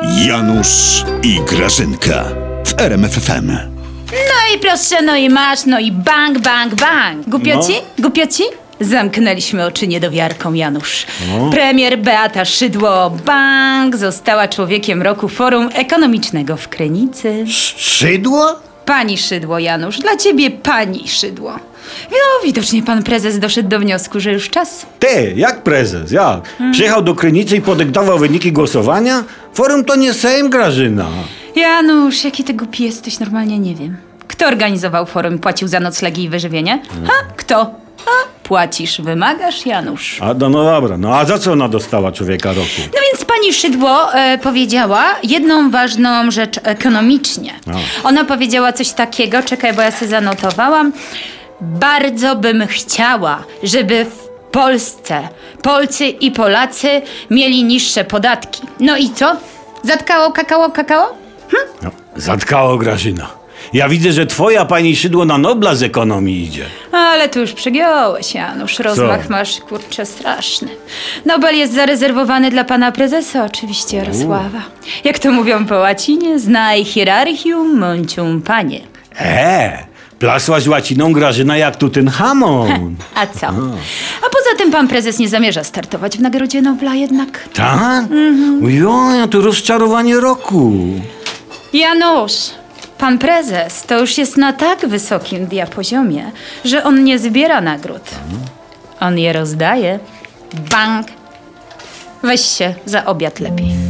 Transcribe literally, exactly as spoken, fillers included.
Janusz i Grażynka w R M F F M. No i proszę, no i masz, no i bang, bang, bang. Głupio ci? Głupio ci? Zamknęliśmy oczy niedowiarką, Janusz. No. Premier Beata Szydło, bang, została człowiekiem roku Forum Ekonomicznego w Krynicy. Szydło? Pani Szydło, Janusz, dla ciebie pani Szydło. No, widocznie pan prezes doszedł do wniosku, że już czas. Ty, jak prezes, jak? Hmm. Przyjechał do Krynicy i podyktował wyniki głosowania? Forum to nie Sejm, Grażyna. Janusz, jaki ty głupi jesteś, normalnie nie wiem. Kto organizował forum i płacił za noclegi i wyżywienie? Ha? Kto? A, płacisz, wymagasz, Janusz. A no, no dobra, no a za co ona dostała człowieka roku? No więc pani Szydło e, powiedziała jedną ważną rzecz ekonomicznie. A. Ona powiedziała coś takiego, czekaj, bo ja sobie zanotowałam. Bardzo bym chciała, żeby w Polsce Polcy i Polacy mieli niższe podatki. No i co? Zatkało kakao kakao? No, zatkało, Grażyna. Ja widzę, że twoja pani Szydło na Nobla z ekonomii idzie. Ale tu już przegiąłeś, Janusz. Rozmach Co? masz, kurczę, straszny. Nobel jest zarezerwowany dla pana prezesa, oczywiście, Jarosława. Jak to mówią po łacinie, znaj hierarchium moncium panie. E, plasłaś łaciną, Grażyna, jak tu ten hamon. A co? A poza tym pan prezes nie zamierza startować w Nagrodzie Nobla jednak. Tak? Mhm. to rozczarowanie roku. Janusz, pan prezes to już jest na tak wysokim diapoziomie, że on nie zbiera nagród. On je rozdaje. Bang! Weź się za obiad lepiej.